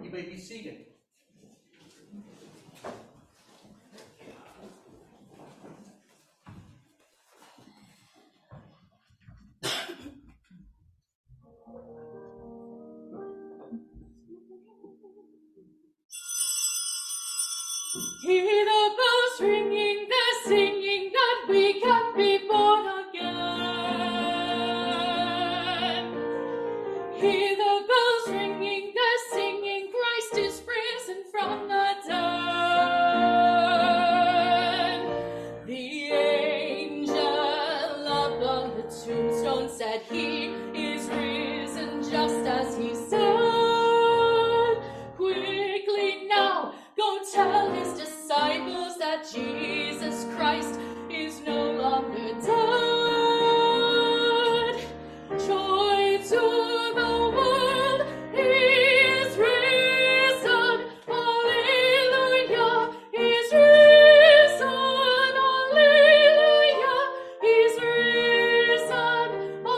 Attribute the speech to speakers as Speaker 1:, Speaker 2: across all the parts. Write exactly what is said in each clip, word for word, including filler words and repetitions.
Speaker 1: You may be seated.
Speaker 2: Hear the bells ringing, they're singing that we can be born again. Hear the bells ringing, they're singing, Christ is risen from the dead. The angel up on the tombstone said he is risen just as he said. Quickly now, go tell his disciples that Jesus Christ is no longer dead. Joy to the world, he is risen. Hallelujah, he's risen. Hallelujah, he's risen.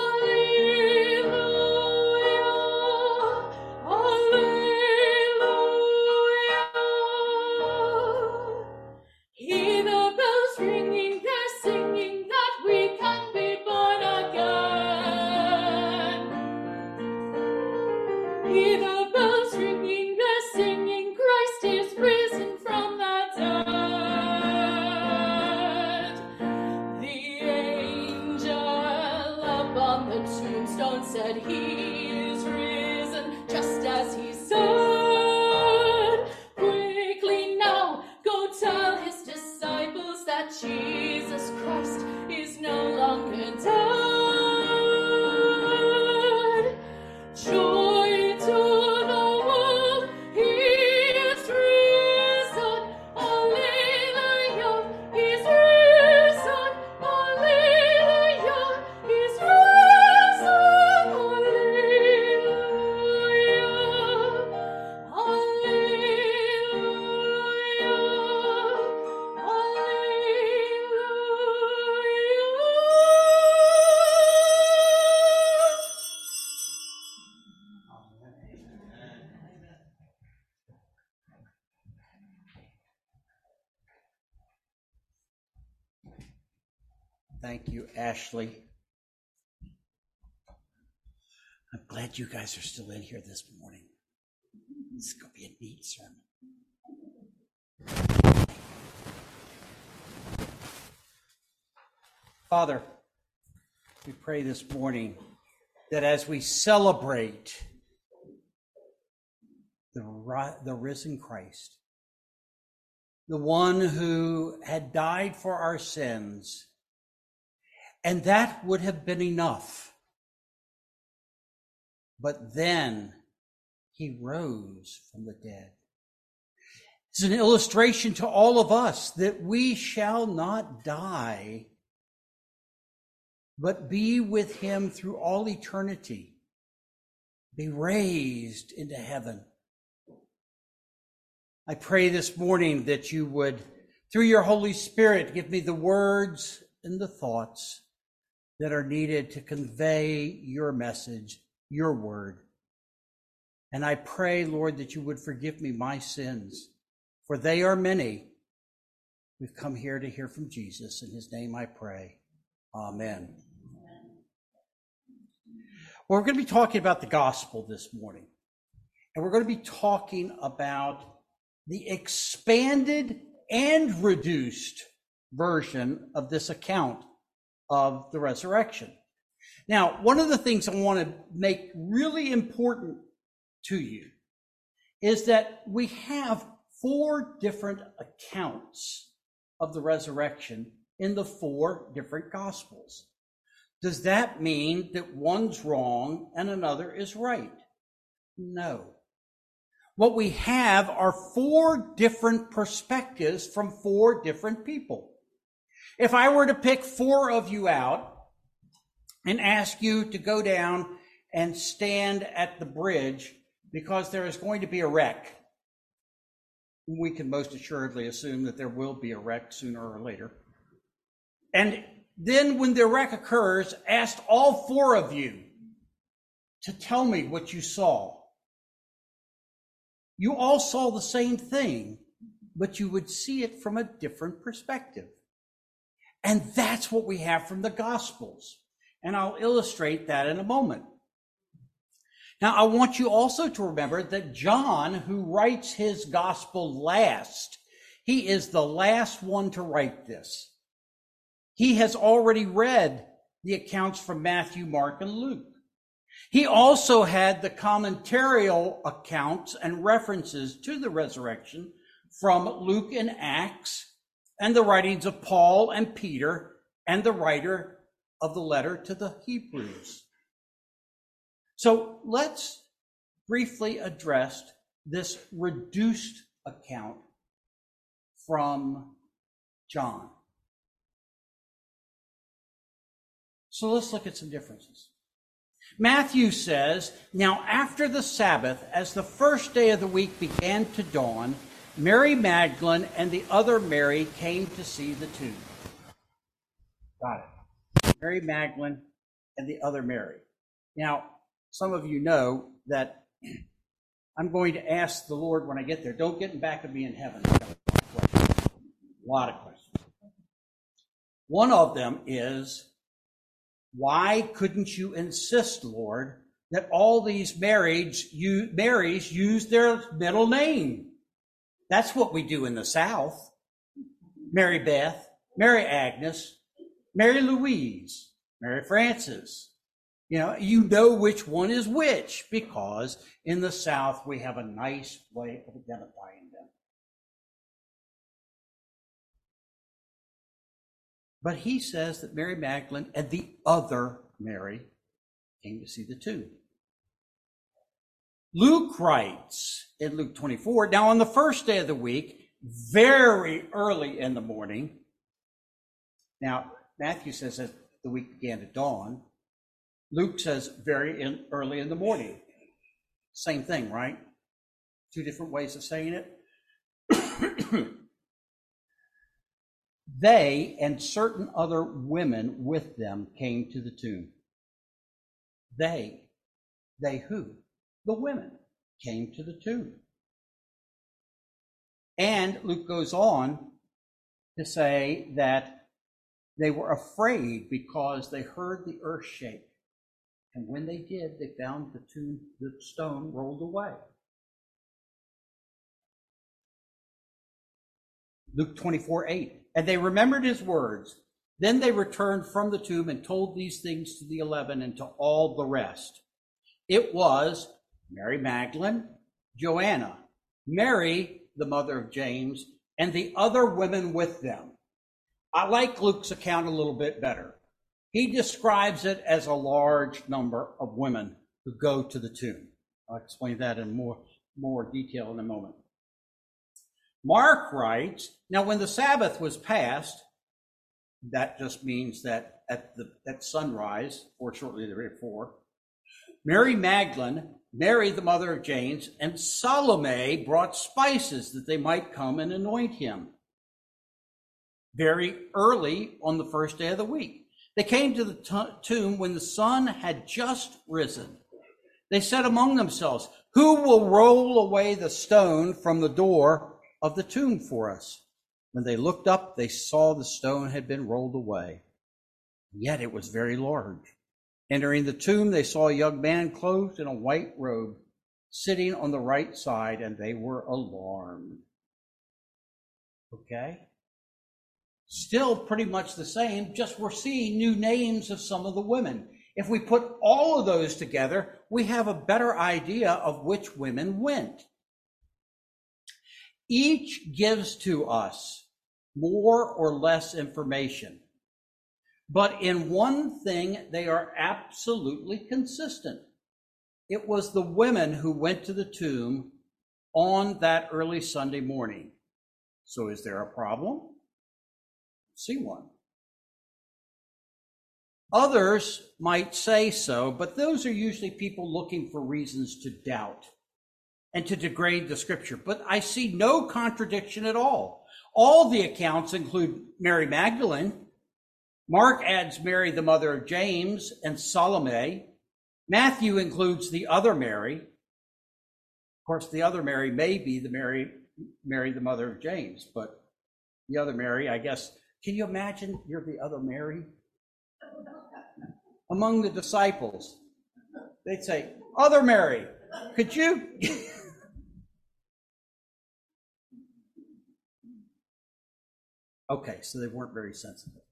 Speaker 2: Hallelujah, hallelujah. Hear the bells ringing, they're singing that we can be born again. Hear the bells ringing, they're singing, Christ is risen from the dead. The angel up on the tombstone said he is risen just as he said. Quickly now, go tell his disciples that Jesus Christ is no longer dead. Joy to the world, he is risen. Hallelujah, he's risen. Hallelujah, he's risen. Hallelujah,
Speaker 1: Thank you, Ashley. I'm glad you guys are still in here this morning. This is going to be a neat sermon. Father, we pray this morning that as we celebrate the, ri- the risen Christ, the one who had died for our sins, and that would have been enough. But then he rose from the dead. It's an illustration to all of us that we shall not die, but be with him through all eternity, be raised into heaven. I pray this morning that you would, through your Holy Spirit, give me the words and the thoughts that are needed to convey your message, your word. And I pray, Lord, that you would forgive me my sins, for they are many. We've come here to hear from Jesus. In his name I pray. Amen. Well, we're going to be talking about the gospel this morning. And we're going to be talking about the expanded and reduced version of this account of the resurrection. Now, one of the things I want to make really important to you is that we have four different accounts of the resurrection in the four different gospels. Does that mean that one's wrong and another is right? No. What we have are four different perspectives from four different people. If I were to pick four of you out and ask you to go down and stand at the bridge because there is going to be a wreck, we can most assuredly assume that there will be a wreck sooner or later. And then when the wreck occurs, ask all four of you to tell me what you saw. You all saw the same thing, but you would see it from a different perspective. And that's what we have from the Gospels. And I'll illustrate that in a moment. Now, I want you also to remember that John, who writes his Gospel last, he is the last one to write this. He has already read the accounts from Matthew, Mark, and Luke. He also had the commentarial accounts and references to the resurrection from Luke and Acts, and the writings of Paul and Peter, and the writer of the letter to the Hebrews. So let's briefly address this reduced account from John. So let's look at some differences. Matthew says, "Now after the Sabbath, as the first day of the week began to dawn, Mary Magdalene and the other Mary came to see the tomb." Got it. Mary Magdalene and the other Mary. Now, some of you know that I'm going to ask the Lord when I get there, don't get back of me in heaven. A lot of questions. One of them is, why couldn't you insist, Lord, that all these marriages you, Marys use their middle name? That's what we do in the South. Mary Beth, Mary Agnes, Mary Louise, Mary Frances. You know, you know which one is which, because in the South we have a nice way of identifying them. But he says that Mary Magdalene and the other Mary came to see the tomb. Luke writes in Luke twenty-four, "Now on the first day of the week, very early in the morning." Now, Matthew says that the week began to dawn. Luke says very in, early in the morning. Same thing, right? Two different ways of saying it. They and certain other women with them came to the tomb. They. They who? The women came to the tomb. And Luke goes on to say that they were afraid because they heard the earth shake. And when they did, they found the tomb, the stone rolled away. Luke twenty-four eight. "And they remembered his words. Then they returned from the tomb and told these things to the eleven and to all the rest. It was Mary Magdalene, Joanna, Mary, the mother of James, and the other women with them." I like Luke's account a little bit better. He describes it as a large number of women who go to the tomb. I'll explain that in more, more detail in a moment. Mark writes, "Now when the Sabbath was passed," that just means that at the at sunrise, or shortly thereafter, "Mary Magdalene, Mary the mother of James, and Salome brought spices that they might come and anoint him." Very early on the first day of the week. They came to the t- tomb when the sun had just risen. They said among themselves, "Who will roll away the stone from the door of the tomb for us?" When they looked up, they saw the stone had been rolled away. Yet it was very large. Entering the tomb, they saw a young man clothed in a white robe, sitting on the right side, and they were alarmed. Okay? Still pretty much the same, just we're seeing new names of some of the women. If we put all of those together, we have a better idea of which women went. Each gives to us more or less information, but in one thing they are absolutely consistent. It was the women who went to the tomb on that early Sunday morning. So is there a problem? See one. Others might say so, but those are usually people looking for reasons to doubt and to degrade the scripture. But I see no contradiction at all. All the accounts include Mary Magdalene. Mark adds Mary, the mother of James, and Salome. Matthew includes the other Mary. Of course, the other Mary may be the Mary, Mary, the mother of James, but the other Mary, I guess, can you imagine you're the other Mary? Among the disciples, they'd say, other Mary, could you? Okay, so they weren't very sensitive.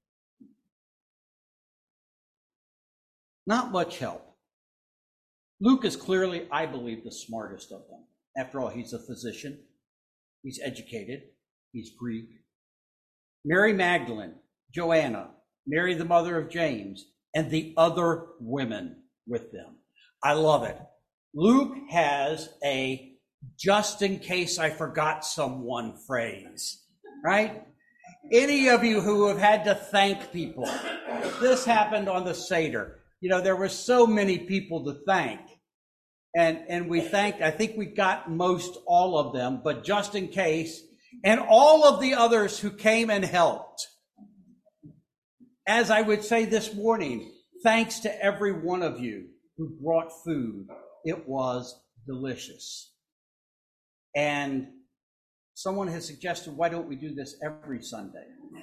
Speaker 1: Not much help. Luke is clearly, I believe, the smartest of them. After all, he's a physician. He's educated. He's Greek. Mary Magdalene, Joanna, Mary the mother of James, and the other women with them. I love it. Luke has a just in case I forgot someone phrase, right? Any of you who have had to thank people, this happened on the Seder. You know, there were so many people to thank. And, and we thanked, I think we got most all of them, but just in case, and all of the others who came and helped. As I would say this morning, thanks to every one of you who brought food. It was delicious. And someone has suggested, why don't we do this every Sunday?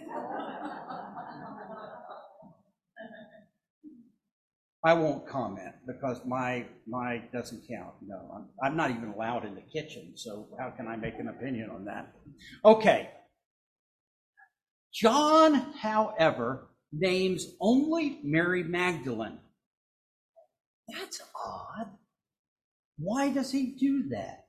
Speaker 1: I won't comment because my my doesn't count. No, I'm, I'm not even allowed in the kitchen, so how can I make an opinion on that? Okay. John, however, names only Mary Magdalene. That's odd. Why does he do that?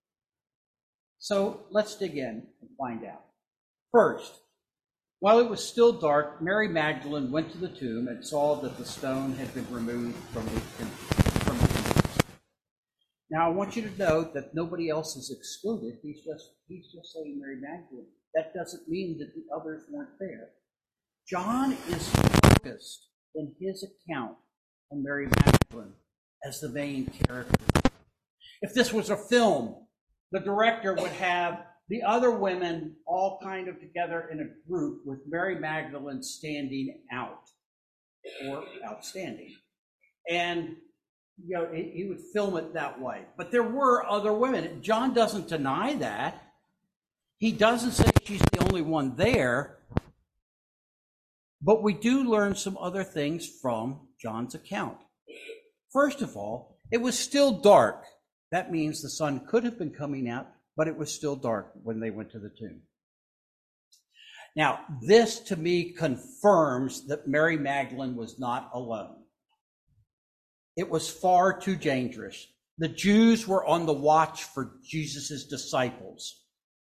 Speaker 1: So let's dig in and find out. First, while it was still dark, Mary Magdalene went to the tomb and saw that the stone had been removed from the from the tomb. Now, I want you to note that nobody else is excluded. He's just he's just saying Mary Magdalene. That doesn't mean that the others weren't there. John is focused in his account on Mary Magdalene as the main character. If this was a film, the director would have the other women all kind of together in a group with Mary Magdalene standing out or outstanding. And, you know, he, he would film it that way. But there were other women. John doesn't deny that. He doesn't say she's the only one there. But we do learn some other things from John's account. First of all, it was still dark. That means the sun could have been coming out, but it was still dark when they went to the tomb. Now, this to me confirms that Mary Magdalene was not alone. It was far too dangerous. The Jews were on the watch for Jesus' disciples.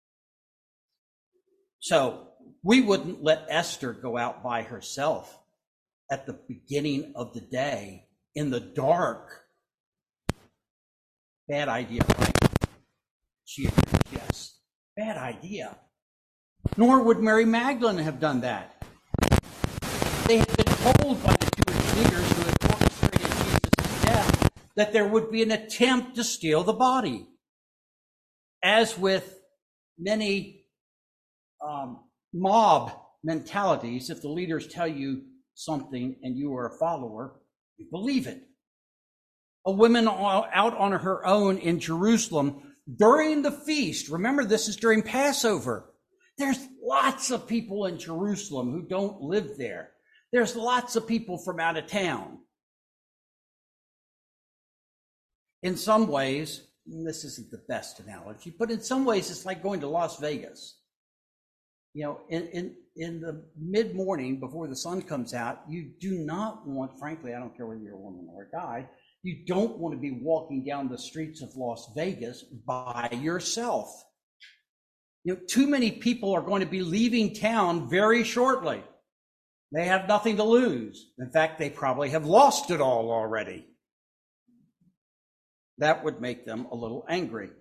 Speaker 1: So we wouldn't let Esther go out by herself at the beginning of the day in the dark. Bad idea, right? She agreed, yes. Bad idea. Nor would Mary Magdalene have done that. They had been told by the Jewish leaders who had orchestrated Jesus' death that there would be an attempt to steal the body. As with many um, mob mentalities, if the leaders tell you something and you are a follower, you believe it. A woman out on her own in Jerusalem during the feast. Remember, this is during Passover. There's lots of people in Jerusalem who don't live there. There's lots of people from out of town. In some ways, and this isn't the best analogy, but in some ways it's like going to Las Vegas. You know, in, in, in the mid-morning before the sun comes out, you do not want, frankly, I don't care whether you're a woman or a guy, you don't want to be walking down the streets of Las Vegas by yourself. You know, too many people are going to be leaving town very shortly. They have nothing to lose. In fact, they probably have lost it all already. That would make them a little angry.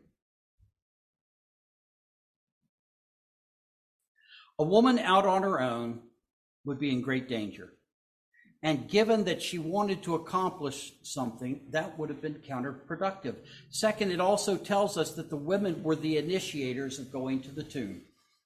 Speaker 1: A woman out on her own would be in great danger. And given that she wanted to accomplish something, that would have been counterproductive. Second, it also tells us that the women were the initiators of going to the tomb.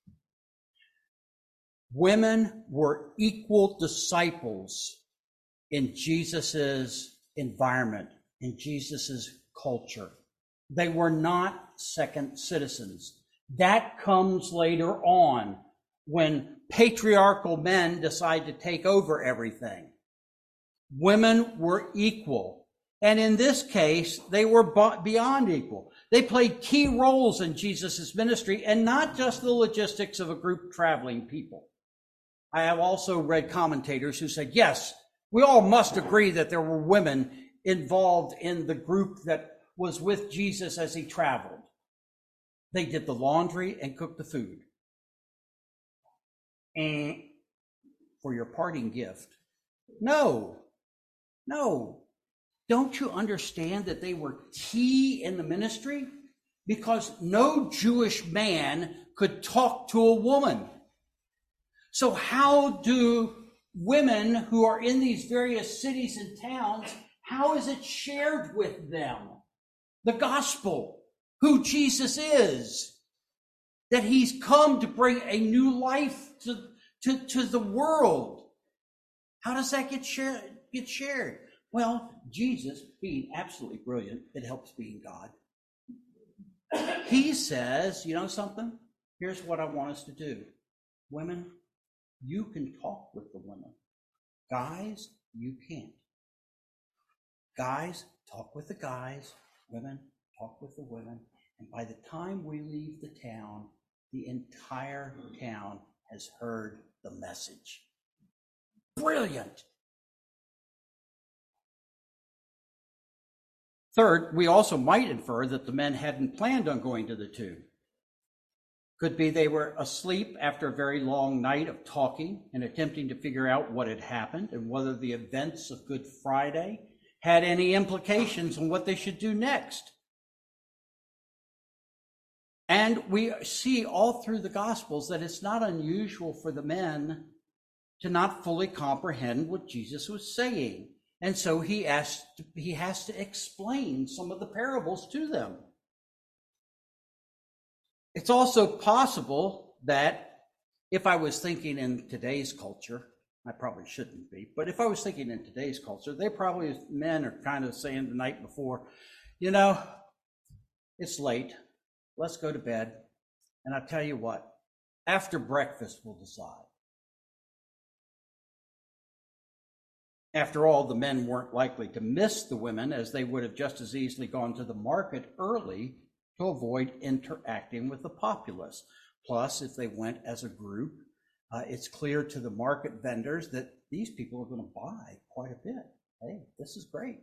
Speaker 1: Women were equal disciples in Jesus's environment, in Jesus's culture. They were not second citizens. That comes later on when patriarchal men decide to take over everything. Women were equal. And in this case, they were beyond equal. They played key roles in Jesus' ministry, and not just the logistics of a group traveling people. I have also read commentators who said, yes, we all must agree that there were women involved in the group that was with Jesus as he traveled. They did the laundry and cooked the food. And for your parting gift, no, no. Don't you understand that they were key in the ministry? Because no Jewish man could talk to a woman. So how do women who are in these various cities and towns, how is it shared with them? The gospel, who Jesus is, that he's come to bring a new life to, to, to the world. How does that get shared? Get shared? Well, Jesus, being absolutely brilliant, it helps being God. He says, you know something? Here's what I want us to do. Women, you can talk with the women. Guys, you can't. Guys, talk with the guys. Women, talk with the women. And by the time we leave the town, the entire town has heard the message. Brilliant. Third, we also might infer that the men hadn't planned on going to the tomb. Could be they were asleep after a very long night of talking and attempting to figure out what had happened and whether the events of Good Friday had any implications on what they should do next. And we see all through the Gospels that it's not unusual for the men to not fully comprehend what Jesus was saying. And so he asked, he has to explain some of the parables to them. It's also possible that if I was thinking in today's culture, I probably shouldn't be, but if I was thinking in today's culture, they probably, men are kind of saying the night before, you know, it's late, let's go to bed. And I'll tell you what, after breakfast, we'll decide. After all, the men weren't likely to miss the women, as they would have just as easily gone to the market early to avoid interacting with the populace. Plus, if they went as a group, uh, it's clear to the market vendors that these people are going to buy quite a bit. Hey, this is great.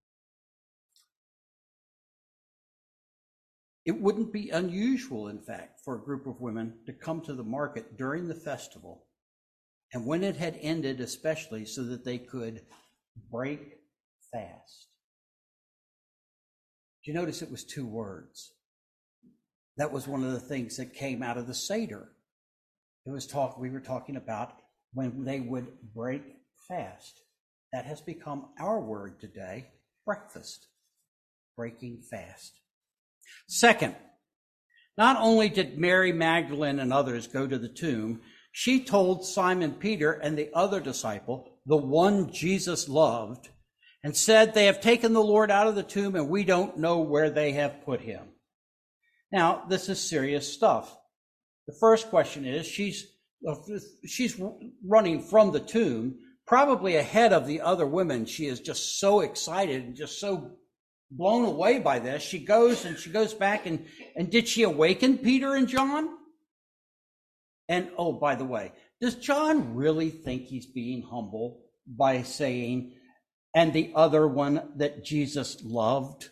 Speaker 1: It wouldn't be unusual, in fact, for a group of women to come to the market during the festival, and when it had ended, especially so that they could break fast. Do you notice it was two words? That was one of the things that came out of the Seder. It was talk, we were talking about when they would break fast. That has become our word today, breakfast, breaking fast. Second, not only did Mary Magdalene and others go to the tomb, she told Simon Peter and the other disciple, the one Jesus loved, and said, they have taken the Lord out of the tomb and we don't know where they have put him. Now, this is serious stuff. The first question is, she's, she's running from the tomb, probably ahead of the other women. She is just so excited and just so blown away by this. She goes and she goes back and, and did she awaken Peter and John? And, oh, by the way, does John really think he's being humble by saying, and the other one that Jesus loved?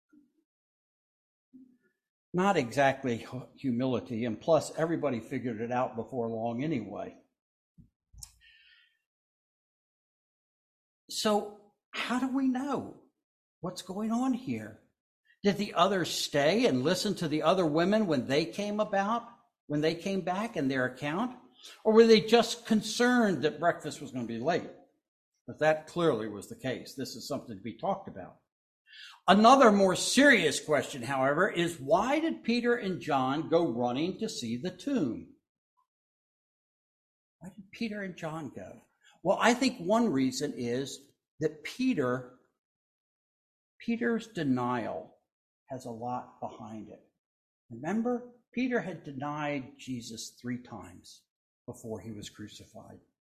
Speaker 1: Not exactly humility, and plus everybody figured it out before long anyway. So how do we know what's going on here? Did the others stay and listen to the other women when they came about, when they came back in their account? Or were they just concerned that breakfast was going to be late? But that clearly was the case. This is something to be talked about. Another more serious question, however, is why did Peter and John go running to see the tomb? Why did Peter and John go? Well, I think one reason is that Peter, Peter's denial has a lot behind it. Remember, Peter had denied Jesus three times before he was crucified.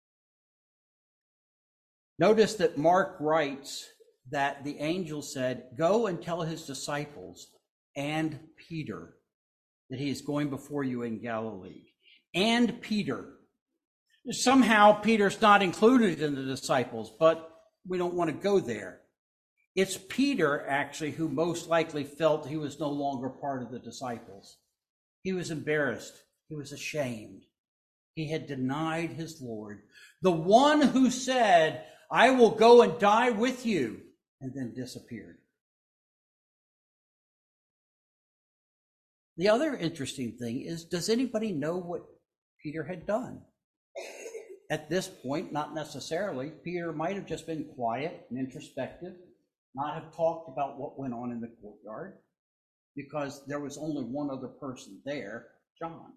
Speaker 1: Notice that Mark writes that the angel said, "Go and tell his disciples and Peter that he is going before you in Galilee." And Peter. Somehow Peter's not included in the disciples, but we don't want to go there. It's Peter, actually, who most likely felt he was no longer part of the disciples. He was embarrassed. He was ashamed. He had denied his Lord, the one who said, "I will go and die with you," and then disappeared. The other interesting thing is, does anybody know what Peter had done? At this point, not necessarily. Peter might have just been quiet and introspective, not have talked about what went on in the courtyard, because there was only one other person there, John.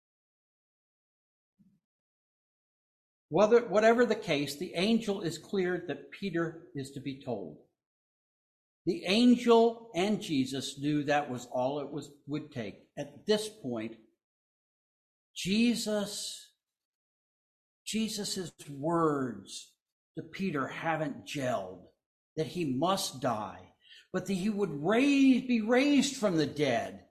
Speaker 1: Whether, whatever the case, the angel is clear that Peter is to be told. The angel and Jesus knew that was all it was would take. At this point, Jesus, Jesus's words to Peter haven't gelled, that he must die, but that he would raise, be raised from the dead.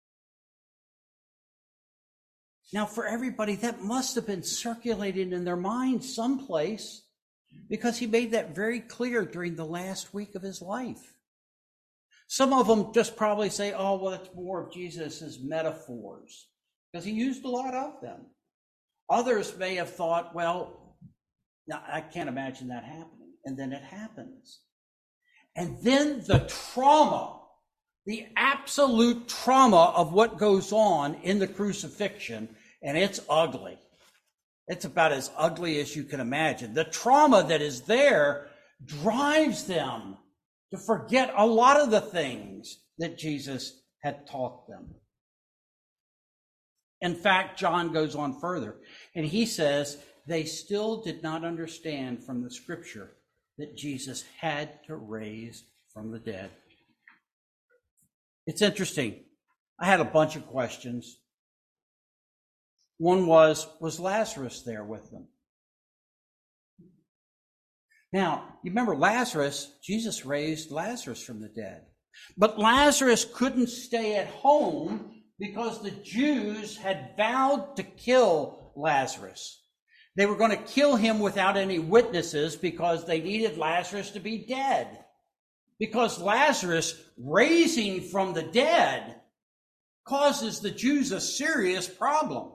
Speaker 1: Now, for everybody, that must have been circulating in their minds someplace, because he made that very clear during the last week of his life. Some of them just probably say, "Oh, well, it's more of Jesus's metaphors," because he used a lot of them. Others may have thought, "Well, I can't imagine that happening." And then it happens. And then the trauma, the absolute trauma of what goes on in the crucifixion, and it's ugly. It's about as ugly as you can imagine. The trauma that is there drives them to forget a lot of the things that Jesus had taught them. In fact, John goes on further, and he says they still did not understand from the scripture that Jesus had to raise from the dead. It's interesting. I had a bunch of questions. One was, was Lazarus there with them? Now, you remember Lazarus, Jesus raised Lazarus from the dead. But Lazarus couldn't stay at home because the Jews had vowed to kill Lazarus. They were going to kill him without any witnesses because they needed Lazarus to be dead. Because Lazarus raising from the dead causes the Jews a serious problem.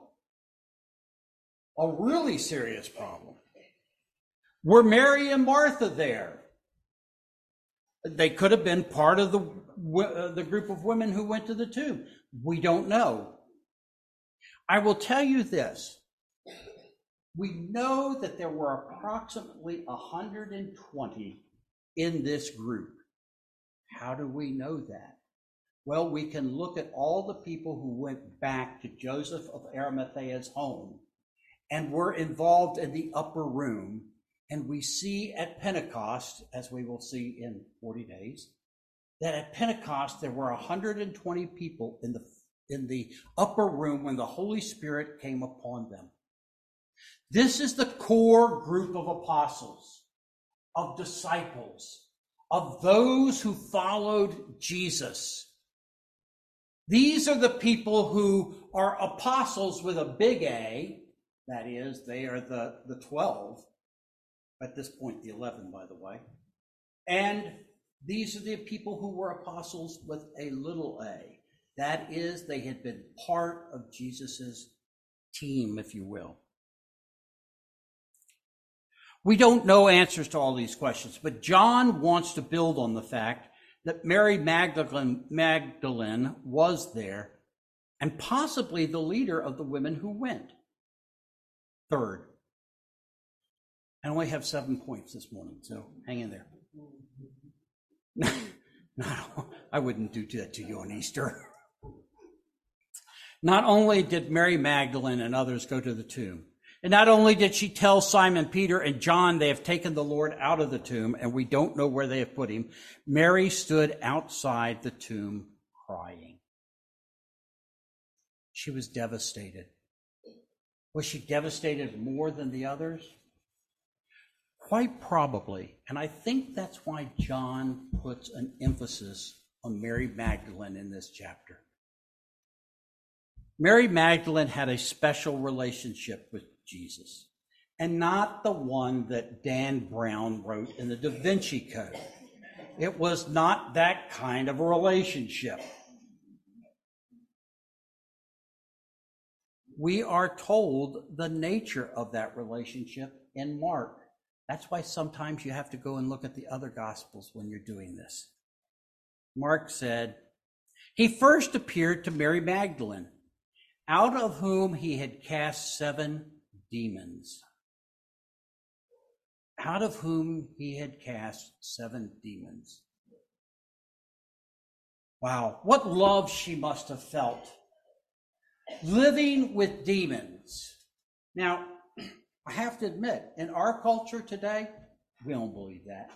Speaker 1: A really serious problem. Were Mary and Martha there? They could have been part of the, uh, the group of women who went to the tomb. We don't know. I will tell you this. We know that there were approximately one hundred twenty in this group. How do we know that? Well, we can look at all the people who went back to Joseph of Arimathea's home and were involved in the upper room. And we see at Pentecost, as we will see in forty days, that at Pentecost there were one hundred twenty people in the, in the upper room when the Holy Spirit came upon them. This is the core group of apostles, of disciples, of those who followed Jesus. These are the people who are apostles with a big A. That is, they are the, the twelve. At this point, the eleven, by the way. And these are the people who were apostles with a little a. That is, they had been part of Jesus's team, if you will. We don't know answers to all these questions, but John wants to build on the fact that Mary Magdalene, Magdalene was there and possibly the leader of the women who went. Third, I only have seven points this morning, so hang in there. No, I wouldn't do that to you on Easter. Not only did Mary Magdalene and others go to the tomb, and not only did she tell Simon Peter and John they have taken the Lord out of the tomb and we don't know where they have put him, Mary stood outside the tomb crying. She was devastated. Was she devastated more than the others? Quite probably. And I think that's why John puts an emphasis on Mary Magdalene in this chapter. Mary Magdalene had a special relationship with Jesus, and not the one that Dan Brown wrote in the Da Vinci Code. It was not that kind of a relationship. We are told the nature of that relationship in Mark. That's why sometimes you have to go and look at the other Gospels when you're doing this. Mark said, he first appeared to Mary Magdalene, out of whom he had cast seven demons. Out of whom he had cast seven demons. Wow, what love she must have felt. Living with demons. Now, I have to admit, in our culture today, we don't believe that.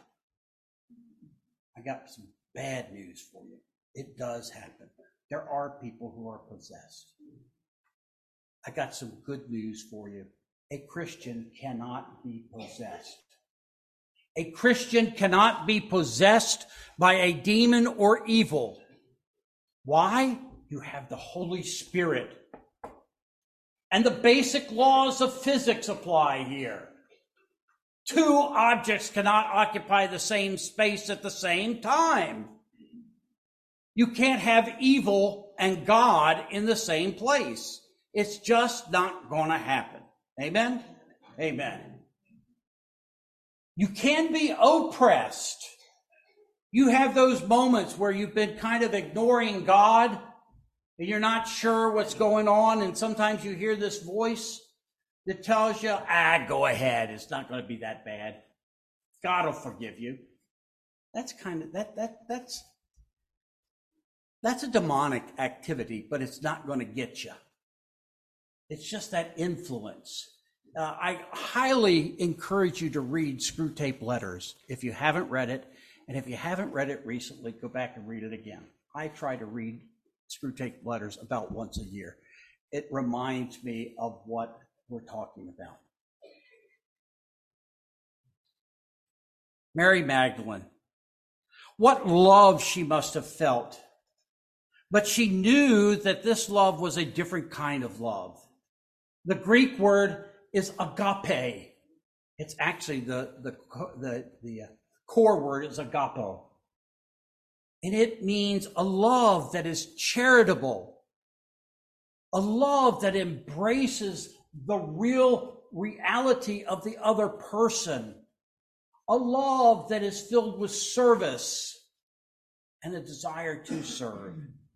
Speaker 1: I got some bad news for you. It does happen. There are people who are possessed. I got some good news for you. A Christian cannot be possessed. A Christian cannot be possessed by a demon or evil. Why? You have the Holy Spirit. And the basic laws of physics apply here. Two objects cannot occupy the same space at the same time. You can't have evil and God in the same place. It's just not going to happen. Amen? Amen. You can be oppressed. You have those moments where you've been kind of ignoring God and you're not sure what's going on, and sometimes you hear this voice that tells you, ah, go ahead, it's not going to be that bad. God will forgive you. That's kind of, that that that's, that's a demonic activity, but it's not going to get you. It's just that influence. Uh, I highly encourage you to read Screwtape Letters if you haven't read it, and if you haven't read it recently, go back and read it again. I try to read Screwtape Letters about once a year. It reminds me of what we're talking about. Mary Magdalene. What love she must have felt. But she knew that this love was a different kind of love. The Greek word is agape. It's actually the, the, the, the core word is agapo. And it means a love that is charitable, a love that embraces the real reality of the other person, a love that is filled with service and a desire to serve.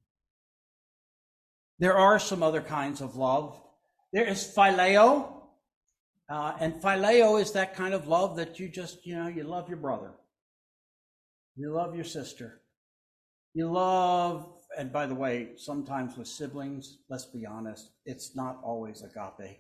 Speaker 1: There are some other kinds of love. There is phileo, uh, and phileo is that kind of love that you just, you know, you love your brother, you love your sister. You love, and by the way, sometimes with siblings, let's be honest, it's not always agape.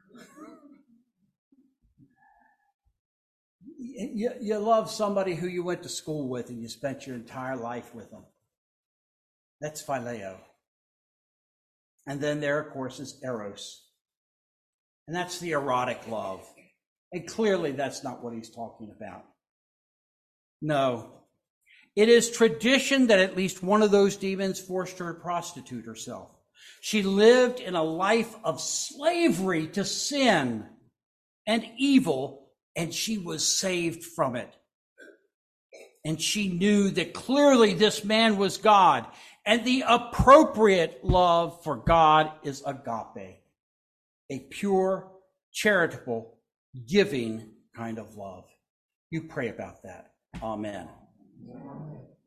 Speaker 1: you, you love somebody who you went to school with and you spent your entire life with them. That's phileo. And then there, of course, is eros. And that's the erotic love. And clearly that's not what he's talking about. No. It is tradition that at least one of those demons forced her to prostitute herself. She lived in a life of slavery to sin and evil, and she was saved from it. And she knew that clearly this man was God, and the appropriate love for God is agape, a pure, charitable, giving kind of love. You pray about that. Amen.